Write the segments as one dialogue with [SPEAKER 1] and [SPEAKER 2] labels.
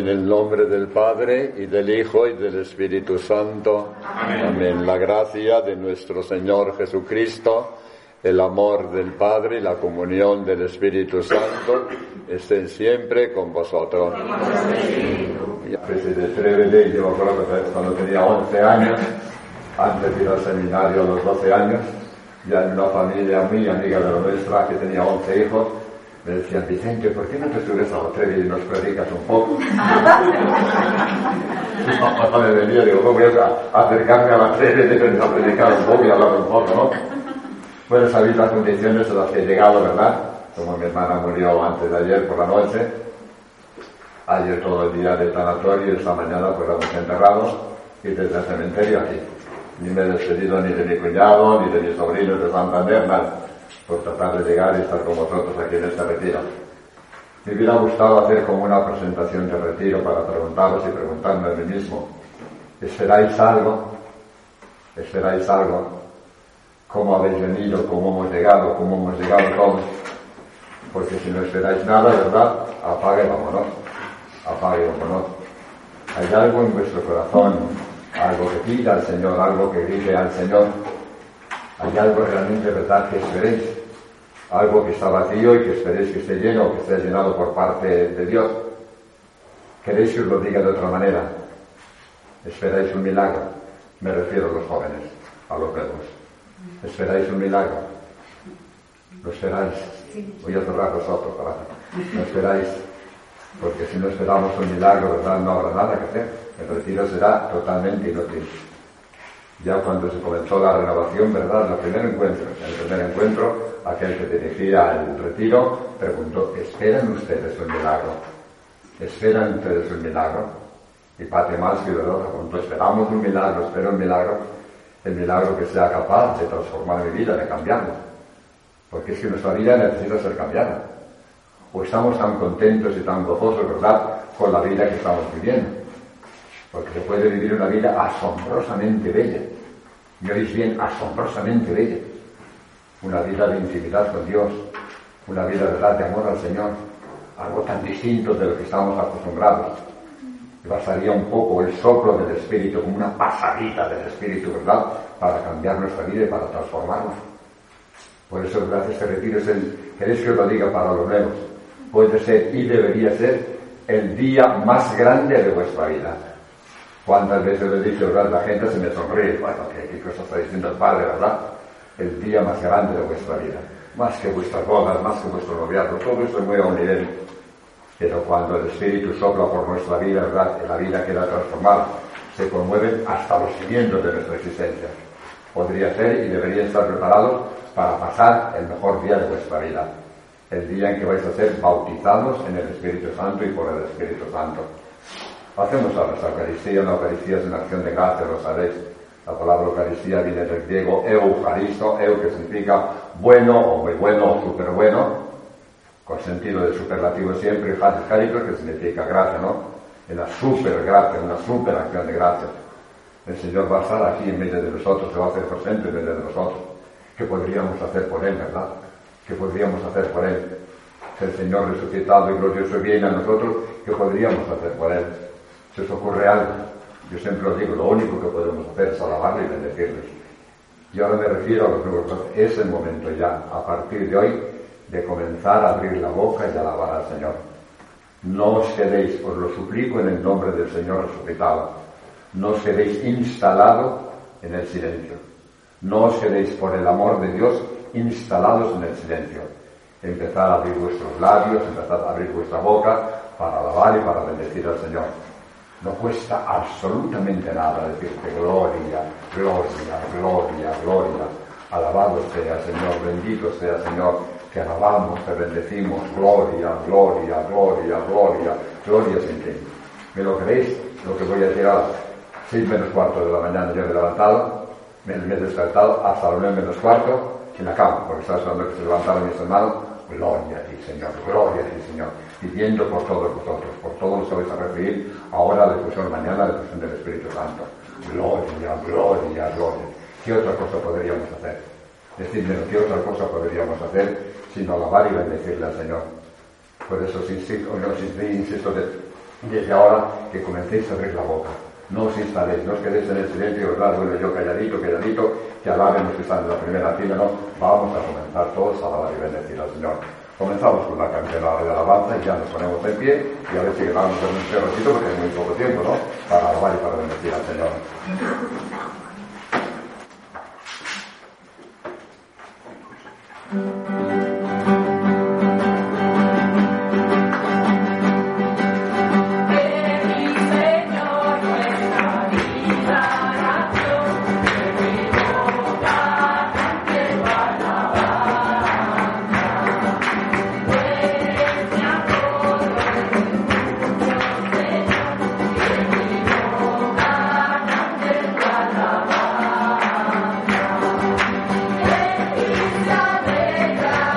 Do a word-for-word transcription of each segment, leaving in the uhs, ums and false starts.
[SPEAKER 1] En el nombre del Padre, y del Hijo, y del Espíritu Santo. Amén. Amén. La gracia de nuestro Señor Jesucristo, el amor del Padre y la comunión del Espíritu Santo estén siempre con vosotros. Y a veces de Trevele, yo me acuerdo que cuando tenía once años, antes de ir al seminario a los doce años, ya en una familia muy amiga de la nuestra que tenía once hijos, me decían: Vicente, ¿por qué no te subes a la Trevele y nos predicas un poco? No me venía, digo, ¿cómo voy a acercarme a la Trevele a predicar un poco y hablar un poco, no? Bueno, sabéis las condiciones a las que he llegado, ¿verdad? Como mi hermana murió antes de ayer por la noche, ayer todo el día de tanatorio y esta mañana pues la hemos enterrado, y desde el cementerio aquí. Ni me he despedido ni de mi cuñado, ni de mis sobrinos de Santander, nada, por tratar de llegar y estar con vosotros aquí en este retiro. Me hubiera gustado hacer como una presentación de retiro para preguntaros y preguntarme a mí mismo: ¿esperáis algo? ¿Esperáis algo? ¿Cómo habéis venido? ¿Cómo hemos llegado? ¿Cómo hemos llegado todos? Porque si no esperáis nada, ¿verdad? Apague y vámonos. Apague y vámonos. ¿Hay algo en vuestro corazón? Algo que pida al Señor, algo que grite al Señor. ¿Hay algo realmente, verdad, que esperéis? Algo que está vacío y que esperéis que esté lleno, que esté llenado por parte de Dios. ¿Queréis que os lo diga de otra manera? ¿Esperáis un milagro? Me refiero a los jóvenes, a los bebés. ¿Esperáis un milagro? ¿Lo esperáis? Voy a cerrar los ojos para... ¿No esperáis? Porque si no esperamos un milagro, ¿verdad?, no habrá nada que hacer. El retiro será totalmente inútil. Ya cuando se comenzó la renovación, ¿verdad?, el primer encuentro, en el primer encuentro, aquel que dirigía el retiro preguntó: ¿esperan ustedes un milagro? ¿Esperan ustedes un milagro? Y Padre Malski, ¿verdad?, preguntó: ¿esperamos un milagro? ¿Espero un milagro? El milagro que sea capaz de transformar mi vida, de cambiarla. Porque es que nuestra vida necesita ser cambiada. O estamos tan contentos y tan gozosos, ¿verdad?, con la vida que estamos viviendo. Porque se puede vivir una vida asombrosamente bella. ¿Me oís bien? Asombrosamente bella. Una vida de intimidad con Dios. Una vida, ¿verdad?, de amor al Señor. Algo tan distinto de lo que estamos acostumbrados. Y bastaría un poco el soplo del Espíritu, como una pasadita del Espíritu, ¿verdad?, para cambiar nuestra vida y para transformarnos. Por eso, ¿verdad?, este retiro es el, queréis que os lo diga para los nuevos, puede ser y debería ser el día más grande de vuestra vida. ¿Cuántas veces lo he dicho, verdad? La gente se me sonríe. Bueno, ¿qué, qué cosa está diciendo el Padre, verdad? El día más grande de vuestra vida. Más que vuestras bodas, más que vuestro noviazgo. Todo esto es muy a un nivel. Pero cuando el Espíritu sopla por nuestra vida, ¿verdad?, y la vida queda transformada, se conmueven hasta los cimientos de nuestra existencia. Podría ser y debería estar preparados para pasar el mejor día de vuestra vida. El día en que vais a ser bautizados en el Espíritu Santo y por el Espíritu Santo. Hacemos ahora esta Eucaristía. La Eucaristía es una acción de gracia, lo sabéis. La palabra Eucaristía viene del griego eucharisto, eu, que significa bueno o muy bueno o súper bueno, con sentido de superlativo siempre, y haris caritas, que significa gracia, ¿no? En la super gracia, una super acción de gracia. El Señor va a estar aquí en medio de nosotros, se va a hacer presente en medio de nosotros. ¿Qué podríamos hacer por Él, verdad? ¿Qué podríamos hacer por Él? Si el Señor resucitado y glorioso viene a nosotros, ¿qué podríamos hacer por Él? ¿Se os ocurre algo? Yo siempre os digo, lo único que podemos hacer es alabarle y bendecirles. Y ahora me refiero a los nuevos. Es el momento ya, a partir de hoy, de comenzar a abrir la boca y alabar al Señor. No os quedéis, os lo suplico en el nombre del Señor resucitado, no os quedéis instalados en el silencio. No os quedéis, por el amor de Dios, instalados en el silencio. Empezad a abrir vuestros labios, empezad a abrir vuestra boca para alabar y para bendecir al Señor. No cuesta absolutamente nada decirte gloria, gloria, gloria, gloria. Alabado sea, Señor, bendito sea, Señor, que alabamos, te bendecimos, gloria, gloria, gloria, gloria, gloria sin fin. ¿Me lo creéis? Lo que voy a decir ahora. Seis menos cuarto de la mañana yo me he levantado, me, me he despertado hasta las nueve menos cuarto en la cama, porque estaba esperando que se levantaran mis hermanos. Gloria a ti, Señor, gloria a ti, Señor, pidiendo por todos vosotros, por todos los que vais a recibir ahora la difusión, mañana la difusión del Espíritu Santo. Gloria, gloria, gloria. ¿Qué otra cosa podríamos hacer? Decidme, ¿qué otra cosa podríamos hacer sino alabar y bendecirle al Señor? Por eso os insisto, os insisto de, Desde ahora que comencéis a abrir la boca. No os instaléis, no os quedéis en el silencio, ¿verdad? Bueno, yo calladito, calladito, que alaben los que están en la primera fila, ¿no? Vamos a comenzar todos a alabar y bendecir al Señor. Comenzamos con una canción de alabanza y ya nos ponemos en pie y a ver si vamos a un ratito porque hay muy poco tiempo, ¿no? Para alabar y para bendecir al Señor.
[SPEAKER 2] Alegra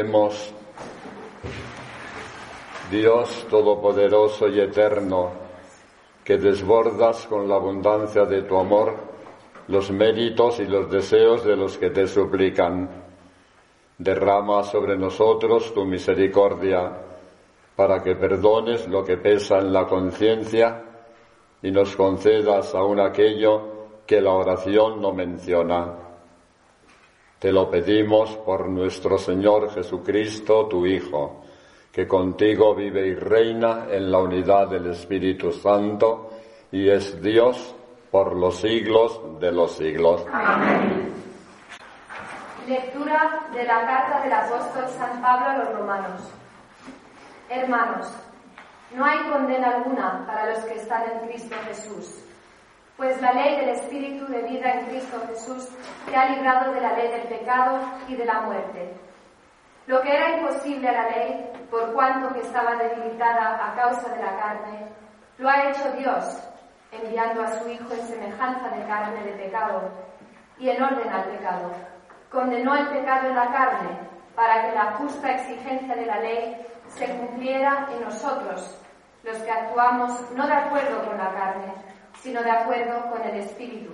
[SPEAKER 2] Oremos. Dios Todopoderoso y Eterno, que desbordas con la abundancia de tu amor los méritos y los deseos de los que te suplican, derrama sobre nosotros tu misericordia para que perdones lo que pesa en la conciencia y nos concedas aún aquello que la oración no menciona. Te lo pedimos por nuestro Señor Jesucristo, tu Hijo, que contigo vive y reina en la unidad del Espíritu Santo y es Dios por los siglos de los siglos.
[SPEAKER 3] Amén. Lectura de la carta del apóstol San Pablo a los romanos. Hermanos, no hay condena alguna para los que están en Cristo Jesús, pues la ley del Espíritu de vida en Cristo Jesús te ha librado de la ley del pecado y de la muerte. Lo que era imposible a la ley, por cuanto que estaba debilitada a causa de la carne, lo ha hecho Dios, enviando a su Hijo en semejanza de carne de pecado y en orden al pecado. Condenó el pecado en la carne, para que la justa exigencia de la ley se cumpliera en nosotros, los que actuamos no de acuerdo con la carne, sino de acuerdo con el Espíritu.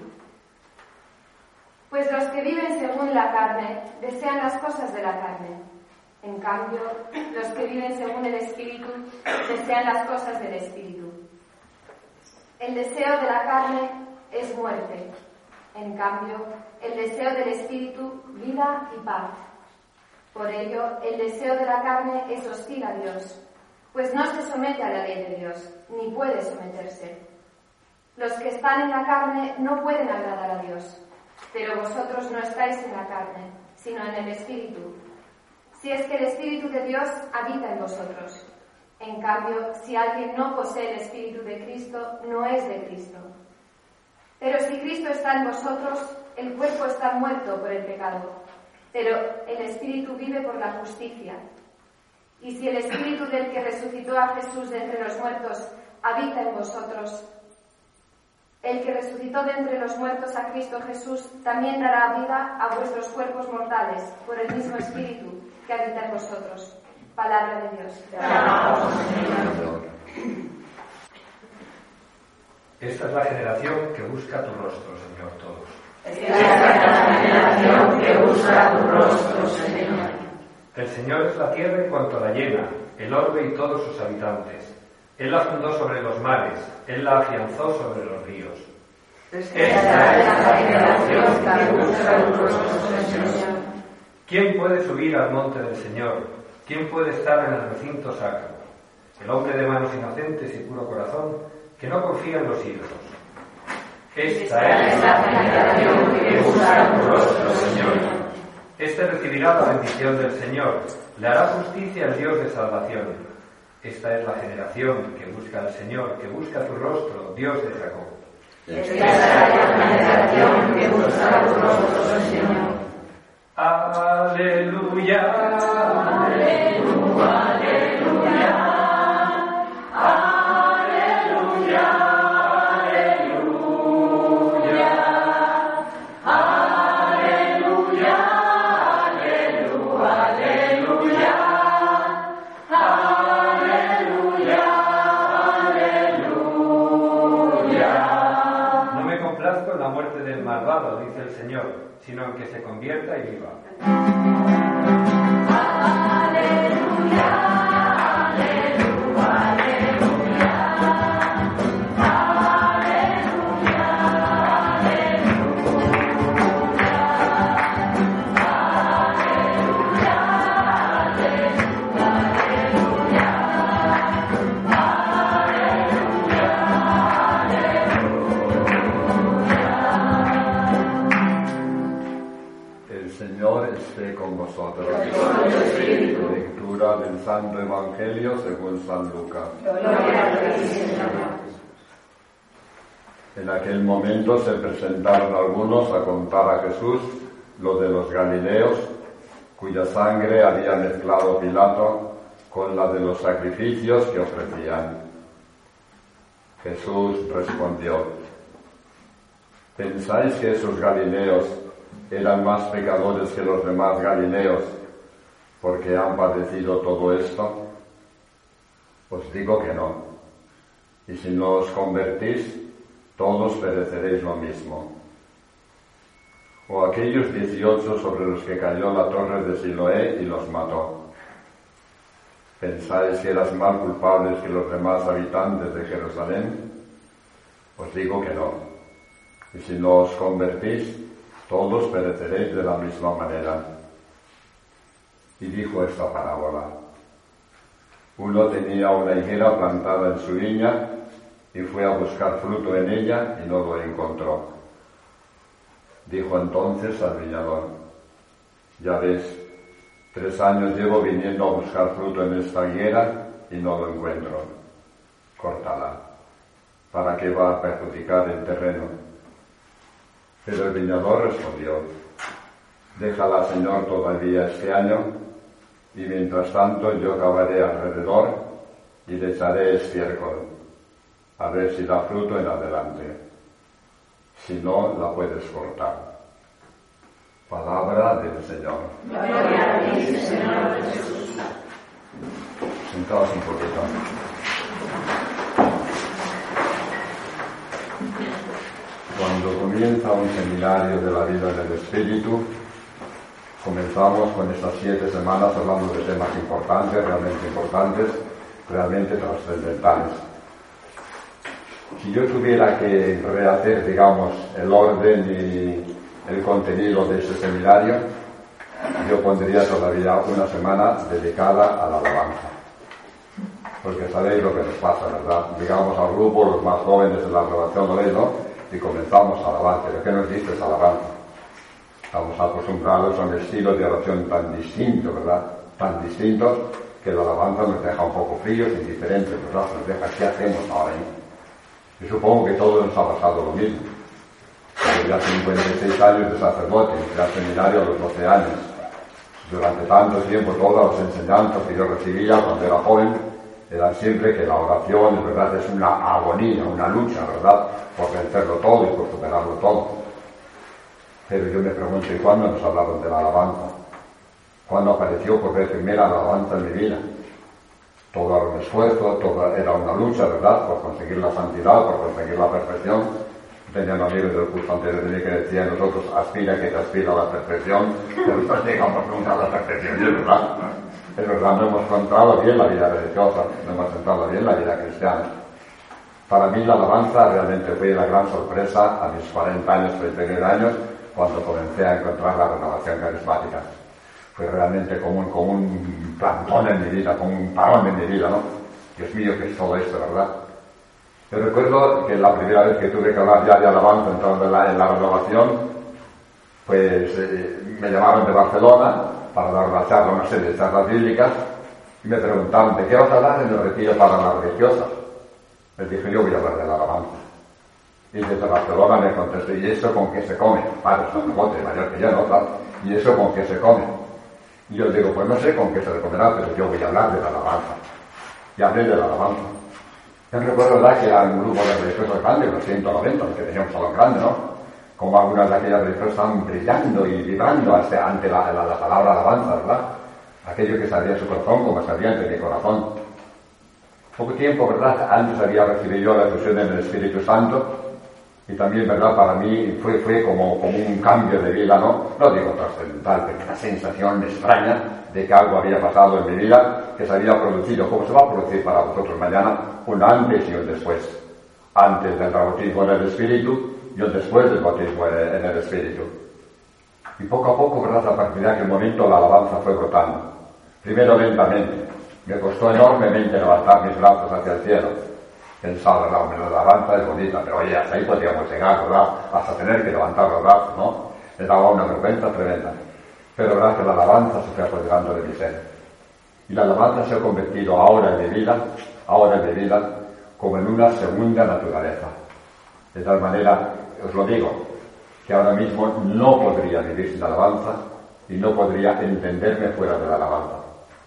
[SPEAKER 3] Pues los que viven según la carne desean las cosas de la carne. En cambio, los que viven según el Espíritu desean las cosas del Espíritu. El deseo de la carne es muerte. En cambio, el deseo del Espíritu, vida y paz. Por ello, el deseo de la carne es hostil a Dios, pues no se somete a la ley de Dios, ni puede someterse. Los que están en la carne no pueden agradar a Dios, pero vosotros no estáis en la carne, sino en el Espíritu. Si es que el Espíritu de Dios habita en vosotros. En cambio, si alguien no posee el Espíritu de Cristo, no es de Cristo. Pero si Cristo está en vosotros, el cuerpo está muerto por el pecado, pero el Espíritu vive por la justicia. Y si el Espíritu del que resucitó a Jesús de entre los muertos habita en vosotros, el que resucitó de entre los muertos a Cristo Jesús también dará vida a vuestros cuerpos mortales por el mismo Espíritu que habita en vosotros. Palabra de Dios.
[SPEAKER 4] Esta es la generación que busca tu rostro, Señor, todos.
[SPEAKER 5] Esta es la generación que busca tu rostro, Señor.
[SPEAKER 4] El Señor es la tierra y cuanto la llena, el orbe y todos sus habitantes. Él la fundó sobre los mares, Él la afianzó sobre los ríos.
[SPEAKER 5] Esta es la generación que busca tu rostro, Señor.
[SPEAKER 4] ¿Quién puede subir al monte del Señor? ¿Quién puede estar en el recinto sacro? El hombre de manos inocentes y puro corazón, que no confía en los ídolos. Esta es la generación que busca tu rostro, Señor. Este recibirá la bendición del Señor, le hará justicia al Dios de salvación. Esta es la generación que busca al Señor, que busca tu rostro, Dios de Jacob.
[SPEAKER 5] Esta es la generación que busca tu rostro, Señor.
[SPEAKER 4] Aleluya,
[SPEAKER 5] aleluya, aleluya, aleluya, aleluya, aleluya, aleluya, aleluya, aleluya.
[SPEAKER 4] no me complazco en la muerte del malvado, dice el Señor, sino en que se convierta y viva.
[SPEAKER 5] Aleluya, aleluya, aleluya, aleluya,
[SPEAKER 2] El Señor esté con vosotros.
[SPEAKER 5] con tu espíritu.
[SPEAKER 2] Lectura del Santo Evangelio según San Lucas.
[SPEAKER 5] Gloria a ti, Señor.
[SPEAKER 2] En aquel momento se presentaron algunos a contar a Jesús lo de los Galileos, cuya sangre había mezclado Pilato con la de los sacrificios que ofrecían. Jesús respondió: ¿pensáis que esos Galileos eran más pecadores que los demás Galileos, porque han padecido todo esto? Os digo que no. Y si no os convertís, todos pereceréis lo mismo. O aquellos dieciocho sobre los que cayó la torre de Siloé y los mató. ¿Pensáis que eras más culpables que los demás habitantes de Jerusalén? Os digo que no. Y si no os convertís, todos pereceréis de la misma manera. Y dijo esta parábola. Uno tenía una higuera plantada en su viña y fue a buscar fruto en ella y no lo encontró. Dijo entonces al viñador, ya ves, tres años llevo viniendo a buscar fruto en esta higuera y no lo encuentro. Córtala. ¿Para qué va a perjudicar el terreno? Pero el viñador respondió, déjala, Señor, todavía este año, y mientras tanto yo cavaré alrededor y le echaré estiércol, a ver si da fruto en adelante. Si no, la puedes cortar. Palabra del Señor.
[SPEAKER 5] Gloria a ti, Señor Jesús.
[SPEAKER 2] Sentaos un poquito. Cuando comienza un seminario de la vida en el Espíritu, comenzamos con estas siete semanas hablando de temas importantes, realmente importantes, realmente trascendentales. Si yo tuviera que rehacer, digamos, el orden y el contenido de ese seminario, yo pondría todavía una semana dedicada a la alabanza. Porque sabéis lo que nos pasa, ¿verdad? Digamos al grupo, los más jóvenes en la renovación lo ven, ¿no? Y comenzamos a alabar. ¿Pero qué nos dice esa alabanza? Estamos acostumbrados a un estilo de oración tan distinto, ¿verdad? Tan distintos que la alabanza nos deja un poco fríos, indiferentes, ¿verdad? Nos deja, ¿qué hacemos ahora ahí? Y supongo que todos nos ha pasado lo mismo. Yo ya cincuenta y seis años de sacerdote, entré al seminario a los doce años. Durante tanto tiempo todas las enseñanzas que yo recibía cuando era joven eran siempre que la oración, ¿verdad?, es una agonía, una lucha, ¿verdad?, por vencerlo todo y por superarlo todo. Pero yo me pregunto, ¿y cuándo nos hablaron de la alabanza? ¿Cuándo apareció por vez primera la alabanza en mi vida? Todo era un esfuerzo, todo era una lucha, ¿verdad?, por conseguir la santidad, por conseguir la perfección. Tenía un amigo del curso anterior de mí que decía, nosotros aspira que te aspira a la perfección, pero no llegamos nunca a la perfección, y es verdad. Es verdad, no hemos encontrado bien la vida religiosa, no hemos encontrado bien la vida cristiana. Para mí la alabanza realmente fue la gran sorpresa a mis cuarenta años, treinta y nueve años, cuando comencé a encontrar la renovación carismática. Fue realmente como un, como un plantón en mi vida, como un parón en mi vida, ¿no? Dios mío, ¿qué es todo esto, verdad? Yo recuerdo que la primera vez que tuve que hablar ya de alabanza entrando en la, en la renovación, pues eh, me llamaron de Barcelona para dar una charla, una serie de charlas bíblicas, y me preguntaron, ¿de qué vas a hablar en el retiro para las religiosas? Les dije, yo voy a hablar de la alabanza. Y desde Barcelona me contesté, ¿y eso con qué se come? Padre, sacerdote, mayor que yo, ¿no? Claro. ¿Y eso con qué se come? Y yo digo, pues no sé con qué se le comerá, pero yo voy a hablar de la alabanza. Y hablé de la alabanza. Yo recuerdo, ¿verdad?, que era un grupo de religiosos grandes, los ciento noventa, los que tenían un salón grande, ¿no? Como algunas de aquellas religiosas estaban brillando y vibrando ante la, la, la palabra alabanza, ¿verdad? Aquello que salía de su corazón como salía ante mi corazón. Poco tiempo, ¿verdad?, antes había recibido yo la efusión del Espíritu Santo, y también, ¿verdad?, para mí fue, fue como, como un cambio de vida, ¿no? No digo trascendental, pero una sensación extraña de que algo había pasado en mi vida, que se había producido, como se va a producir para vosotros mañana, un antes y un después. Antes del bautismo en el Espíritu y un después del bautismo en el Espíritu. Y poco a poco, ¿verdad?, a partir de aquel momento la alabanza fue brotando. Primero lentamente. Me costó enormemente levantar mis brazos hacia el cielo. Pensaba, ¿verdad?, la alabanza es bonita, pero oye, hasta ahí podríamos llegar, ¿verdad?, hasta tener que levantar los brazos, ¿no? Me daba una vergüenza tremenda. Pero verdad que la alabanza se fue apoderando de mi ser. Y la alabanza se ha convertido ahora en mi vida, ahora en mi vida, como en una segunda naturaleza. De tal manera, os lo digo, que ahora mismo no podría vivir sin alabanza y no podría entenderme fuera de la alabanza.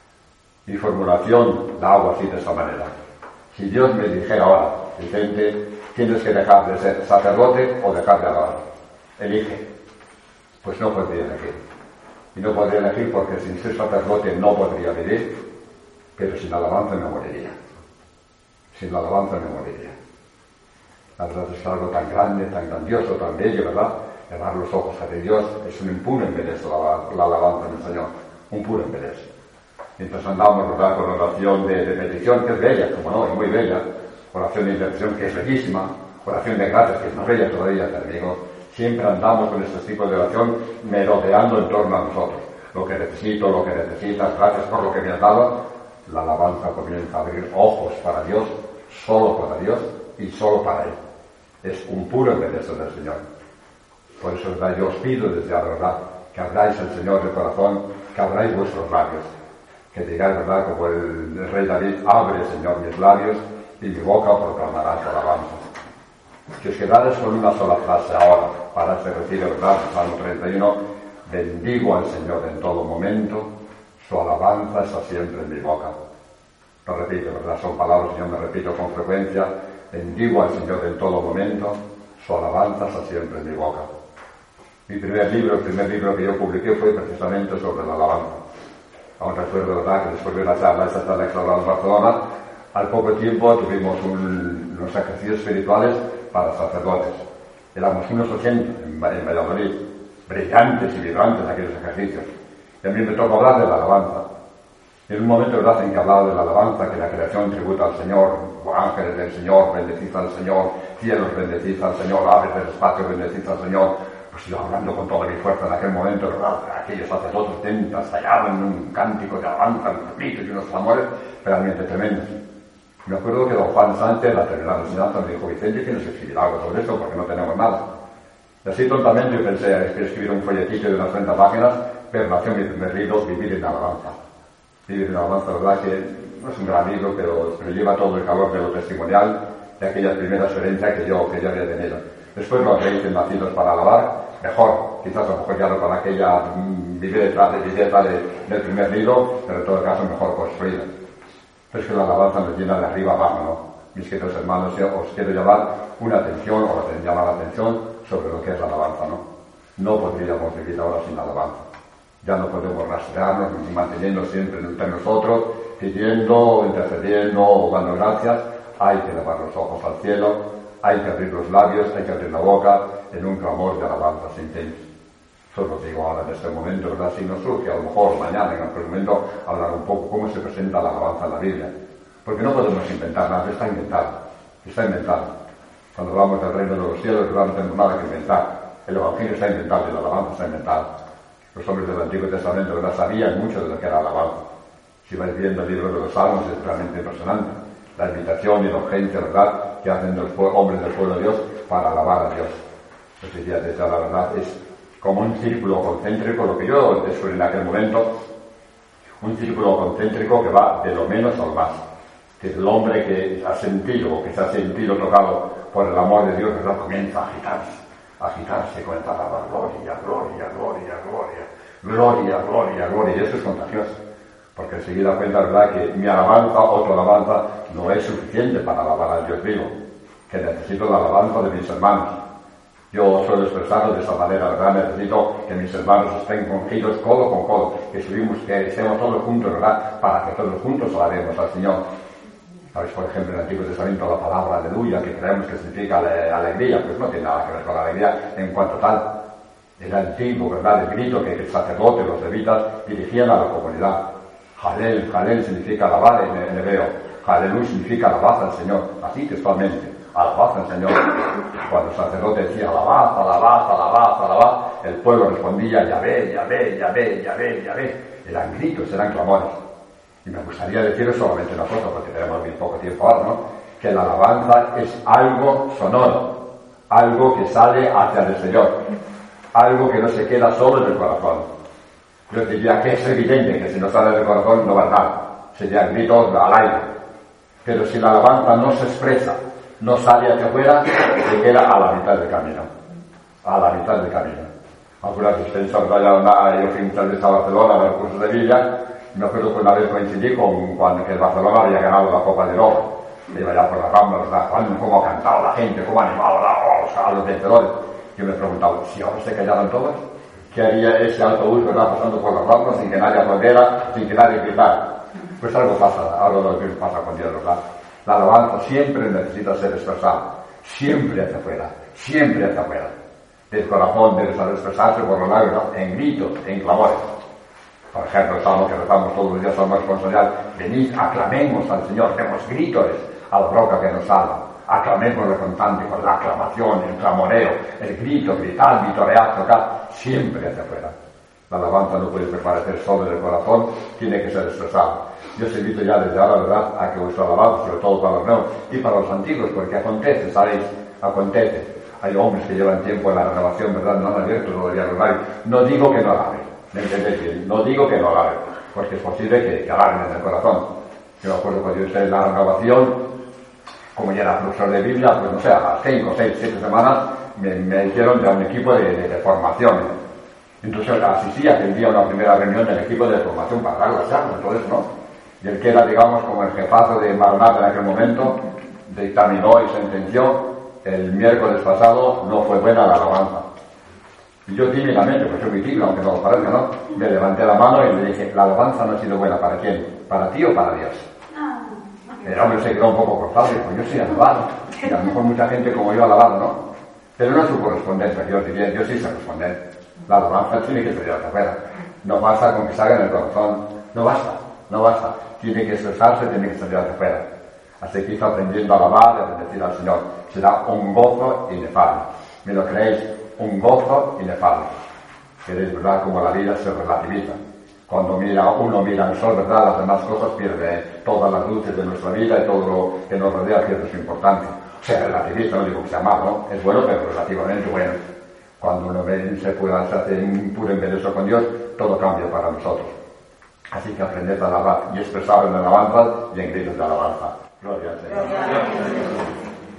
[SPEAKER 2] Mi formulación la hago así, de esta manera. Si Dios me dijera ahora, Vicente, tienes que dejar de ser sacerdote o dejar de alabar, elige, pues no podría elegir.
[SPEAKER 1] Y no podría elegir porque sin ser sacerdote no podría vivir, pero sin alabanza me moriría. Sin la alabanza me moriría. La verdad es algo tan grande, tan grandioso, tan bello, ¿verdad? Elevar los ojos hacia Dios es un puro embeleso la, la alabanza del Señor, un puro embeleso. Mientras andamos, ¿verdad?, con oración de, de petición, que es bella, como no, es muy bella, oración de intercesión, que es bellísima, oración de gracias, que es más bella todavía, te digo, siempre andamos con estos tipos de oración merodeando en torno a nosotros. Lo que necesito, lo que necesitas, gracias por lo que me has dado. La alabanza comienza a abrir ojos para Dios, solo para Dios y solo para Él. Es un puro embeleso del Señor. Por eso, ¿verdad?, yo os pido desde ahora, ¿verdad?, que abráis al Señor de corazón, que abráis vuestros labios, que digáis, ¿verdad?, como el, el rey David: abre, Señor, mis labios y mi boca proclamará tu alabanza. Que os quedarais con una sola frase ahora, para este retiro, ¿verdad?, Salmo treinta y uno: bendigo al Señor en todo momento, su alabanza está siempre en mi boca. Lo repito, ¿verdad?, son palabras que yo me repito con frecuencia: bendigo al Señor en todo momento, su alabanza está siempre en mi boca. Mi primer libro, el primer libro que yo publiqué fue precisamente sobre la alabanza. Aún recuerdo, ¿verdad?, que después de una charla, esa charla que hablaba en Barcelona, al poco tiempo tuvimos un, unos ejercicios espirituales para sacerdotes. Éramos unos ochenta en, en Valladolid, brillantes y vibrantes aquellos ejercicios. Y a mí me tocó hablar de la alabanza. Y en un momento, ¿verdad?, en que hablaba de la alabanza, que la creación tributa al Señor, ángeles del Señor, bendecid al Señor, cielos, bendecid al Señor, aves del espacio, bendecid al Señor. Pues yo hablando con toda mi fuerza en aquel momento, ¿verdad?, aquellos sacerdotes tentas estallaban en un cántico de alabanza, unos gritos y unos clamores realmente tremendos. Me acuerdo que don Juan Sánchez, la terminal de enseñanza, me dijo: Vicente, que nos escribirá algo sobre esto porque no tenemos nada. Y así tontamente yo pensé escribir un folletito de unas treinta páginas, pero nació mi primer libro, Vivir en Alabanza. Vivir en Alabanza, verdad que no es un gran libro, pero, pero lleva todo el calor de lo testimonial de aquella primera experiencia que yo, que yo había tenido. Después lo habréis en Nacidos para Alabar, mejor, quizás a lo mejor ya no con aquella mmm, viveza de, viveza de, del primer libro, pero en todo caso mejor construida. Pero es que la alabanza nos llena de arriba abajo, ¿no? Mis queridos hermanos, yo os quiero llamar una atención, o llamar la atención sobre lo que es la alabanza, ¿no? No podríamos vivir ahora sin alabanza. Ya no podemos rastrearnos ni manteniendo siempre entre nosotros, pidiendo, intercediendo o dando gracias. Hay que elevar los ojos al cielo, hay que abrir los labios, hay que abrir la boca en un clamor de alabanza sin fin. Solo digo ahora en este momento, ¿verdad? Si nos surge, a lo mejor mañana en otro momento, hablar un poco cómo se presenta la alabanza en la Biblia. Porque no podemos inventar nada, está inventado. Está inventado. Cuando hablamos del reino de los cielos, ¿verdad?, no tenemos nada que inventar. El Evangelio está inventado y la alabanza está inventada. Los hombres del Antiguo Testamento, ¿verdad?, sabían mucho de lo que era alabanza. Si vais viendo el libro de los Salmos, es realmente impresionante. La invitación y la urgencia, ¿verdad?, que hacen los hombres del pueblo de Dios para alabar a Dios. Pues decía, desde la verdad, es como un círculo concéntrico, lo que yo descubrí en aquel momento, un círculo concéntrico que va de lo menos al más. Que el hombre que ha sentido, o que se ha sentido tocado por el amor de Dios, ¿verdad?, comienza a agitarse, a agitarse, comienza a alabar: gloria, gloria, gloria, gloria, gloria, gloria, gloria. Y eso es contagioso, porque enseguida cuenta, ¿verdad?, que mi alabanza o tu alabanza no es suficiente para alabar al Dios vivo, que necesito la alabanza de mis hermanos. Yo suelo expresarlo de esa manera, ¿verdad? Necesito que mis hermanos estén cogidos codo con codo, que subimos, que estemos todos juntos, ¿verdad?, para que todos juntos alabemos al Señor. ¿Sabéis, por ejemplo, en el Antiguo Testamento la palabra aleluya, que creemos que significa ale, alegría? Pues no tiene nada que ver con la alegría en cuanto tal. Era el tipo, ¿verdad?, el grito que el sacerdote, los levitas, dirigían a la comunidad. Jalel, Jalel significa alabar en, en hebreo. Jalelú significa alabad al Señor, así textualmente. Alabad al Señor. Cuando el sacerdote decía alabad, alabad, alabad, alabad, el pueblo respondía Yahvé, Yahvé, Yahvé, Yahvé, Yahvé. Eran gritos, eran clamores. Y me gustaría deciros solamente una cosa, porque tenemos muy poco tiempo ahora, ¿no? Que la alabanza es algo sonoro, algo que sale hacia el exterior, algo que no se queda solo en el corazón. Yo diría que es evidente que si no sale del corazón no va a nada, serían gritos al aire. Pero si la alabanza no se expresa, no sale hacia afuera, se queda a la mitad del camino. A la mitad del camino. Algunas veces yo fui muchas veces a Barcelona a ver cursos de Villa. Me acuerdo que una vez coincidí con cuando el Barcelona había ganado la Copa de Europa. Me iba allá por la Rambla, ¿verdad? Cómo ha cantado la gente, cómo ha animado a los vencedores. Yo me preguntaba, ¿si ahora se callaron todos? ¿Qué haría ese autobús, verdad, pasando por las ramas sin que nadie aplaudiera, sin que nadie gritara? Pues algo pasa, algo lo que pasa con Dios, ¿verdad? La alabanza siempre necesita ser expresada, siempre hacia afuera, siempre hacia afuera. Del corazón debe expresarse por los labios, ¿no? En gritos, en clamores. Por ejemplo, el salmo que rezamos todos los días, salmo responsorial: venid, aclamemos al Señor, demos gritos a la roca que nos salva. Aclamémoslo constante, con la aclamación, el clamoreo, el grito, gritar, vitorear, tocar, siempre hacia afuera. La alabanza no puede permanecer solo en el corazón, tiene que ser expresada. Yo os invito ya desde ahora, ¿verdad?, a que vuestra alabanza, sobre todo para los nuevos y para los antiguos, porque acontece, ¿sabéis? Acontece. Hay hombres que llevan tiempo en la renovación, ¿verdad?, no han abierto todavía el horario. No digo que no alaben, ¿me entendéis bien? No digo que no alaben, porque es posible que, que alaben en el corazón. Yo me acuerdo cuando yo estaba en la renovación, como ya era profesor de Biblia, pues no sé, a las cinco, seis, siete semanas me, me hicieron de un equipo de, de, de formación. Entonces asistí, atendía a una primera reunión del equipo de formación para dar las charlas, todo eso, ¿no? Y el que era, digamos, como el jefazo de Maranatha en aquel momento, dictaminó y sentenció: el miércoles pasado no fue buena la alabanza. Y yo tímidamente, pues soy muy tímido, aunque no lo parezca, ¿no?, me levanté la mano y le dije: la alabanza no ha sido buena. ¿Para quién? ¿Para ti o para Dios? El hombre se quedó un poco cortado y dijo: yo soy alabado. Y a lo mejor mucha gente como yo alabado, ¿no? Pero no supo responder, que yo diría, yo sí sé responder. La alabanza tiene que salir hacia afuera. No basta con que salga en el corazón. No basta, no basta. Tiene que expresarse, tiene que salir hacia afuera. Así que hizo aprendiendo a alabar, a bendecir al Señor. Será un gozo inefable. ¿Me lo creéis? Un gozo inefable. Queréis, ¿verdad?, como la vida se relativiza. Cuando mira, uno mira el sol, ¿verdad?, las demás cosas pierde todas las luces de nuestra vida y todo lo que nos rodea pierde su importancia. O sea, relativiza, no digo que sea malo, ¿no? Es bueno, pero relativamente bueno. Cuando uno ve, se, pueda, se hace un puro embeleso con Dios, todo cambia para nosotros. Así que aprended a alabar y expresar en alabanza y en gritos de alabanza. Gloria al Señor. Gloria al Señor.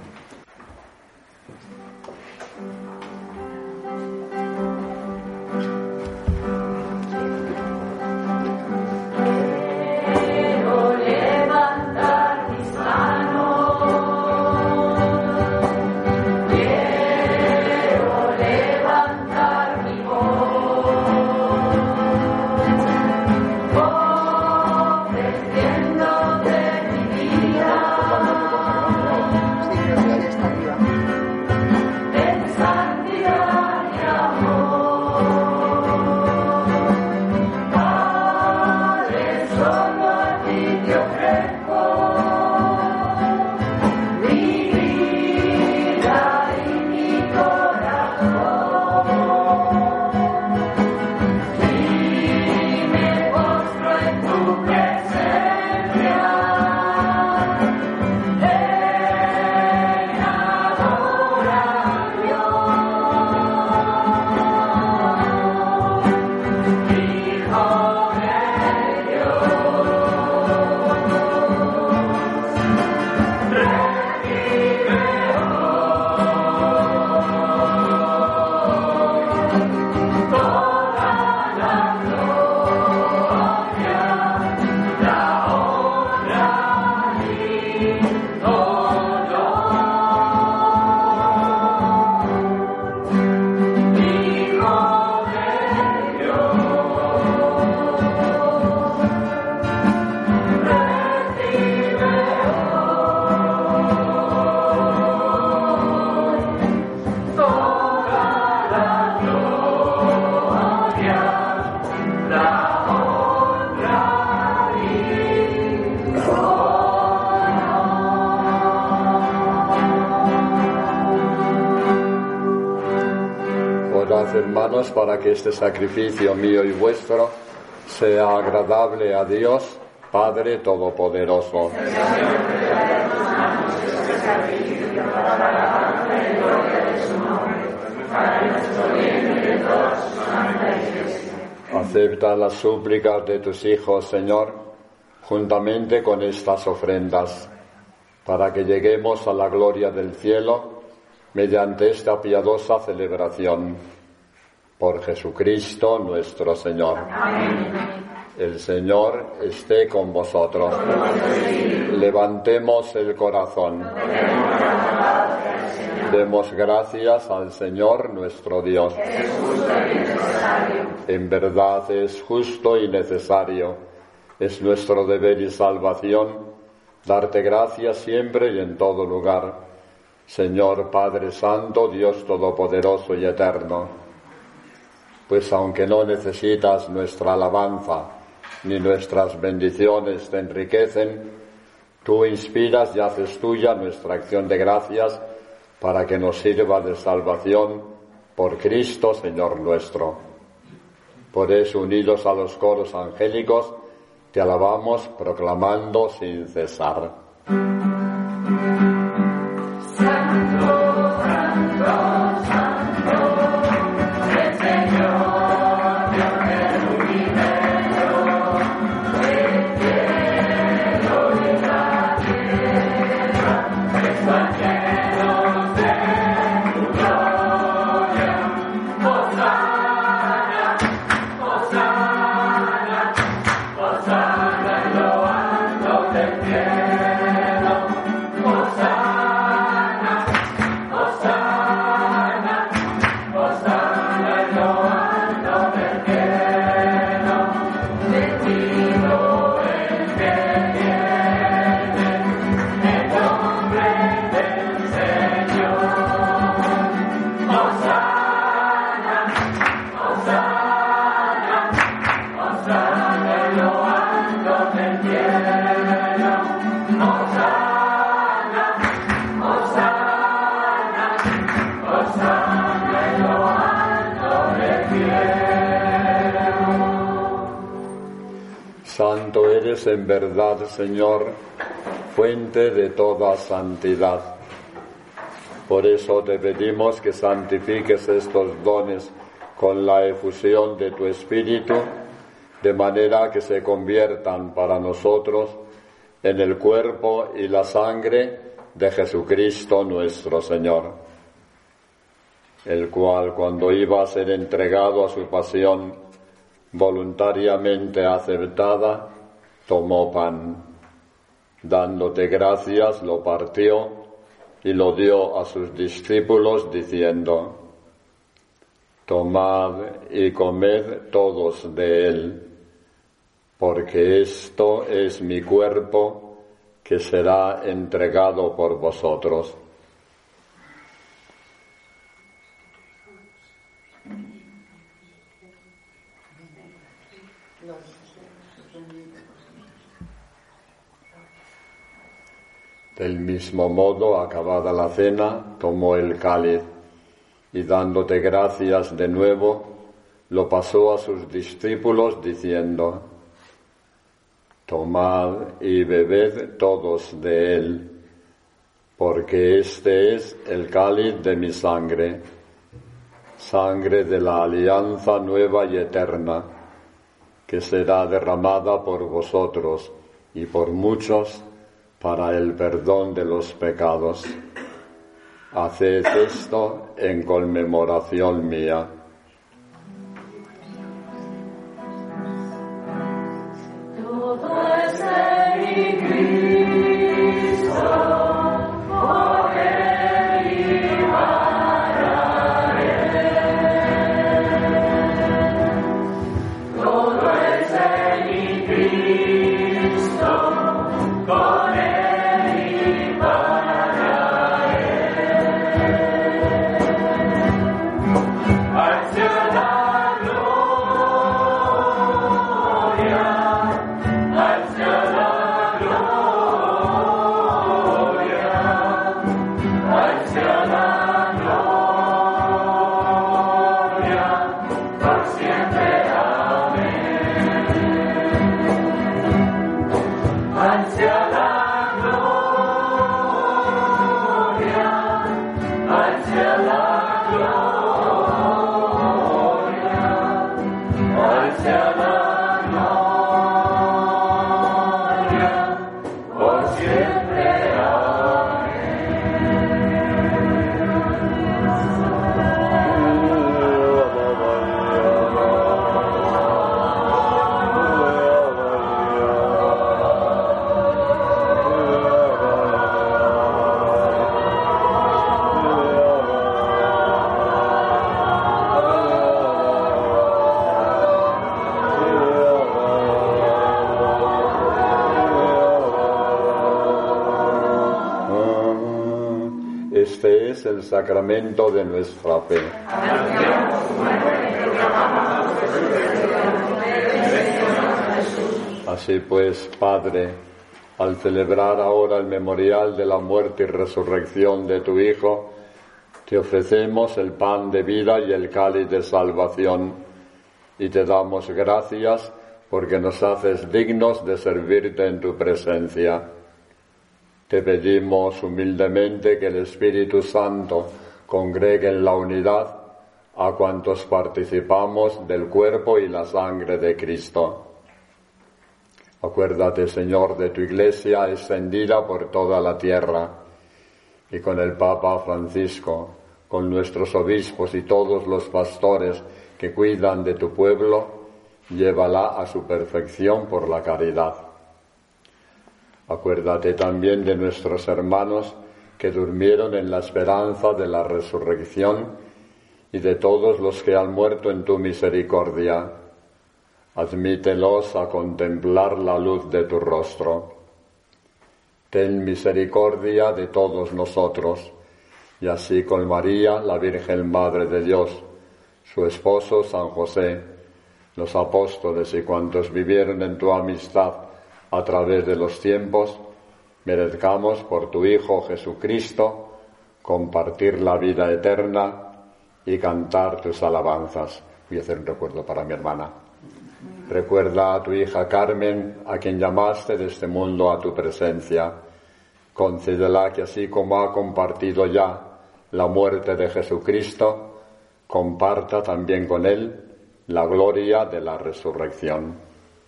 [SPEAKER 2] Hermanos, para que este sacrificio mío y vuestro sea agradable a Dios, Padre Todopoderoso. Acepta las súplicas de tus hijos, Señor, juntamente con estas ofrendas, para que lleguemos a la gloria del cielo mediante esta piadosa celebración. Por Jesucristo nuestro Señor. Amén. El Señor esté con vosotros. Levantemos el corazón. Demos gracias al Señor nuestro Dios.
[SPEAKER 5] Es justo y necesario.
[SPEAKER 2] En verdad es justo y necesario. Es nuestro deber y salvación darte gracias siempre y en todo lugar. Señor Padre Santo, Dios Todopoderoso y Eterno, pues aunque no necesitas nuestra alabanza ni nuestras bendiciones te enriquecen, tú inspiras y haces tuya nuestra acción de gracias para que nos sirva de salvación por Cristo, Señor nuestro. Por eso, unidos a los coros angélicos, te alabamos proclamando sin cesar.
[SPEAKER 5] Santo, santo, santo, el Señor, Dios del universo, el cielo y la tierra están llenos de tu gloria. Hosana, hosana, hosana en lo alto del cielo. Hosana, hosana, hosana en lo alto del cielo. Bendito el que viene en nombre del Señor. Hosana, hosana, hosana en lo alto del cielo. Hosana, hosana, hosana en lo alto del cielo.
[SPEAKER 2] Santo eres en verdad, Señor, fuente de toda santidad. Por eso te pedimos que santifiques estos dones con la efusión de tu Espíritu, de manera que se conviertan para nosotros en el cuerpo y la sangre de Jesucristo nuestro Señor, el cual, cuando iba a ser entregado a su pasión voluntariamente aceptada, tomó pan, dándote gracias, lo partió y lo dio a sus discípulos, diciendo: tomad y comed todos de él, porque esto es mi cuerpo que será entregado por vosotros. Del mismo modo, acabada la cena, tomó el cáliz y, dándote gracias de nuevo, lo pasó a sus discípulos diciendo: tomad y bebed todos de él, porque este es el cáliz de mi sangre, sangre de la alianza nueva y eterna, que será derramada por vosotros y por muchos para el perdón de los pecados. Haced esto en conmemoración mía.
[SPEAKER 5] Todo es en Cristo, por él y para él. Todo es en Cristo, con él y para él.
[SPEAKER 2] Este es el sacramento de nuestra fe. Así pues, Padre, al celebrar ahora el memorial de la muerte y resurrección de tu Hijo, te ofrecemos el pan de vida y el cáliz de salvación, y te damos gracias porque nos haces dignos de servirte en tu presencia. Te pedimos humildemente que el Espíritu Santo congregue en la unidad a cuantos participamos del cuerpo y la sangre de Cristo. Acuérdate, Señor, de tu Iglesia extendida por toda la tierra, y con el Papa Francisco, con nuestros obispos y todos los pastores que cuidan de tu pueblo, llévala a su perfección por la caridad. Acuérdate también de nuestros hermanos que durmieron en la esperanza de la resurrección y de todos los que han muerto en tu misericordia. Admítelos a contemplar la luz de tu rostro. Ten misericordia de todos nosotros, y así con María, la Virgen Madre de Dios, su esposo San José, los apóstoles y cuantos vivieron en tu amistad a través de los tiempos, merezcamos por tu Hijo Jesucristo compartir la vida eterna y cantar tus alabanzas. Voy a hacer un recuerdo para mi hermana. Recuerda a tu hija Carmen, a quien llamaste de este mundo a tu presencia. Concédela que así como ha compartido ya la muerte de Jesucristo, comparta también con él la gloria de la resurrección.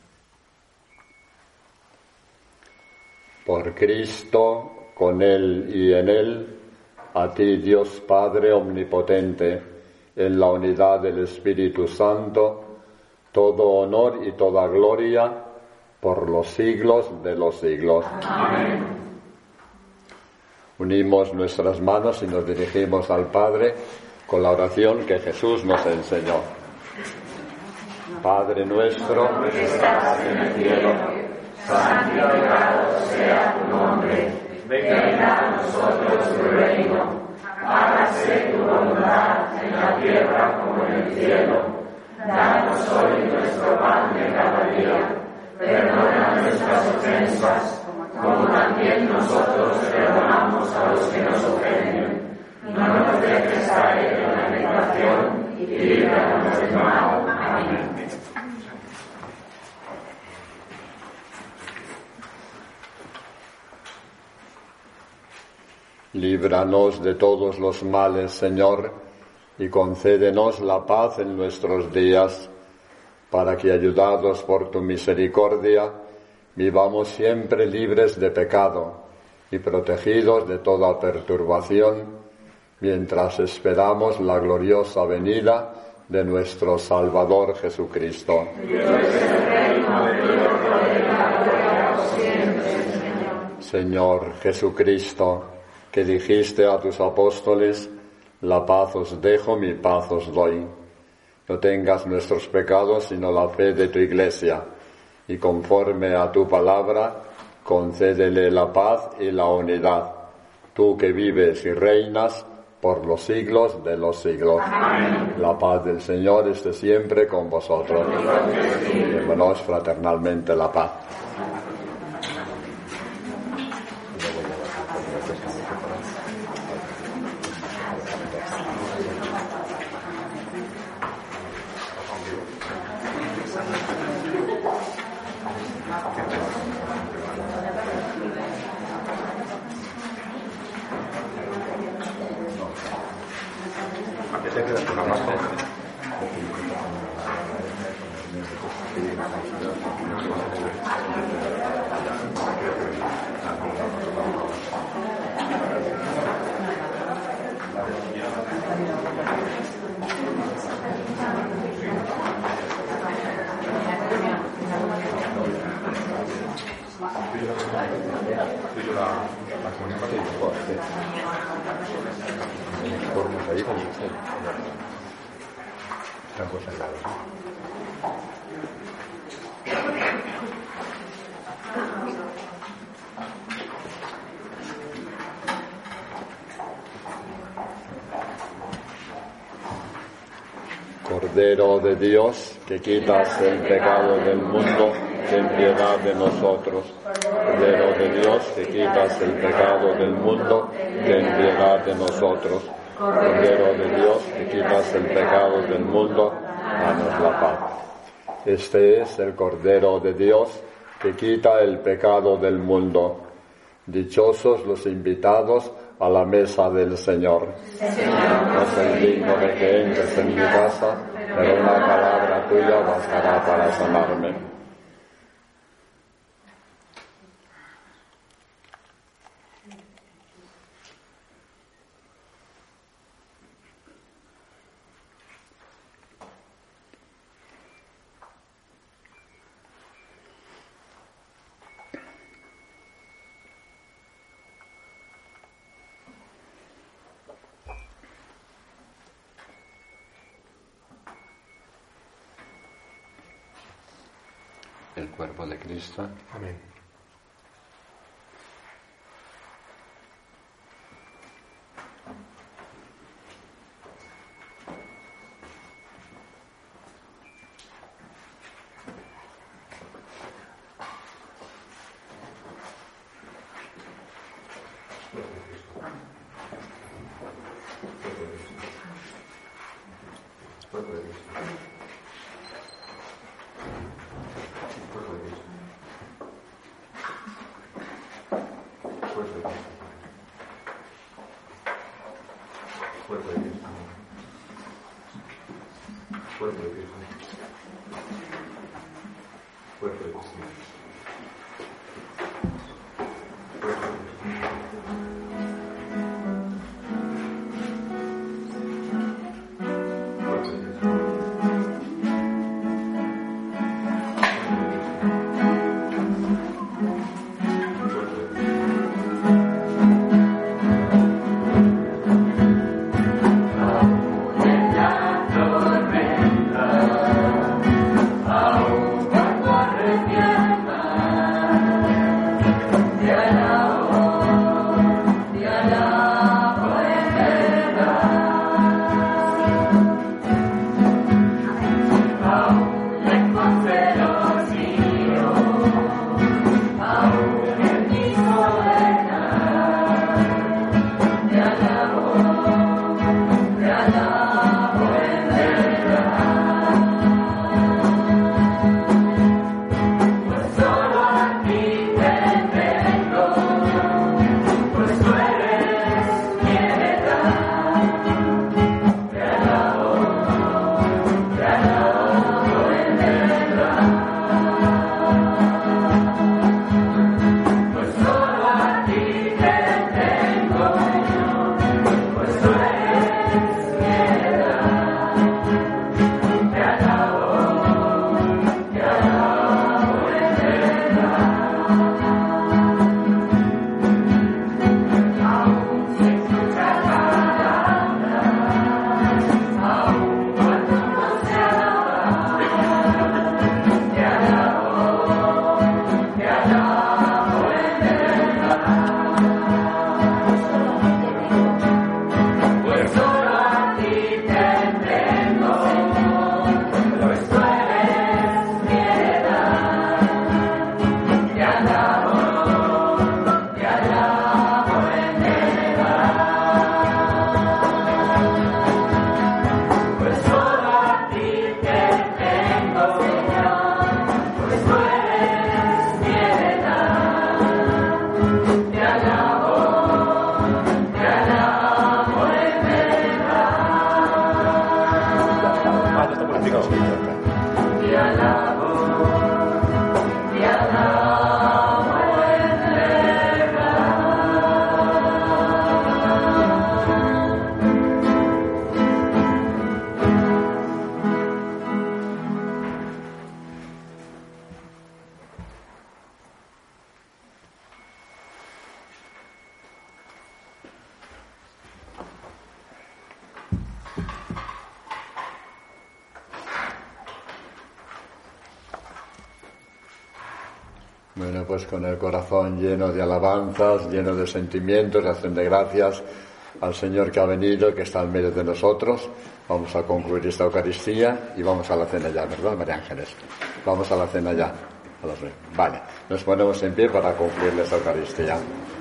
[SPEAKER 2] Por Cristo, con él y en él, a ti, Dios Padre omnipotente, en la unidad del Espíritu Santo, todo honor y toda gloria por los siglos de los siglos.
[SPEAKER 5] Amén.
[SPEAKER 2] Unimos nuestras manos y nos dirigimos al Padre con la oración que Jesús nos enseñó. Padre nuestro,
[SPEAKER 5] que estás en el cielo, santificado sea tu nombre. Venga a nosotros tu reino. Hágase tu voluntad en la tierra como en el cielo. Danos hoy nuestro pan de cada día. Perdona nuestras ofensas, como también nosotros perdonamos a los que nos ofenden. No nos dejes caer en la tentación y líbranos del mal. Amén.
[SPEAKER 2] Líbranos de todos los males, Señor, y concédenos la paz en nuestros días, para que, ayudados por tu misericordia, vivamos siempre libres de pecado y protegidos de toda perturbación, mientras esperamos la gloriosa venida de nuestro Salvador Jesucristo. Señor Jesucristo, que dijiste a tus apóstoles, la paz os dejo, mi paz os doy. No tengas nuestros pecados, sino la fe de tu Iglesia, y conforme a tu palabra, concédele la paz y la unidad, tú que vives y reinas por los siglos de los siglos. Amén. La paz del Señor esté siempre con vosotros. Démonos fraternalmente la paz. Cordero de Dios, que quitas el pecado del mundo, ten piedad de nosotros. Cordero de Dios, que quitas el pecado del mundo, ten piedad de nosotros. Cordero de Dios, que quitas el pecado del mundo, danos la paz. Este es el Cordero de Dios, que quita el pecado del mundo. Dichosos los invitados a la mesa del Señor. No soy digno de que entres en mi casa, pero una palabra tuya bastará para sanarme. El cuerpo de Cristo.
[SPEAKER 4] Amén.
[SPEAKER 2] Bueno, pues con el corazón lleno de alabanzas, lleno de sentimientos, de acción de gracias, al Señor que ha venido, que está en medio de nosotros. Vamos a concluir esta Eucaristía y vamos a la cena ya, ¿verdad, María Ángeles? Vamos a la cena ya. A las nueve. Vale, nos ponemos en pie para concluir esta Eucaristía.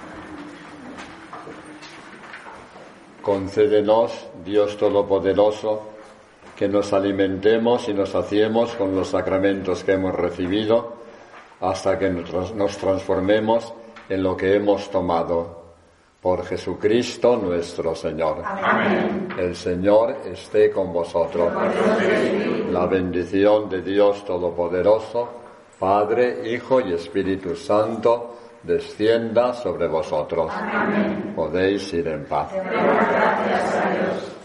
[SPEAKER 2] Concédenos, Dios Todopoderoso, que nos alimentemos y nos saciemos con los sacramentos que hemos recibido, hasta que nos transformemos en lo que hemos tomado. Por Jesucristo nuestro Señor.
[SPEAKER 5] Amén.
[SPEAKER 2] El Señor esté con vosotros. La bendición de Dios Todopoderoso, Padre, Hijo y Espíritu Santo, descienda sobre vosotros.
[SPEAKER 5] Amén.
[SPEAKER 2] Podéis ir en paz.
[SPEAKER 5] Demos gracias a Dios.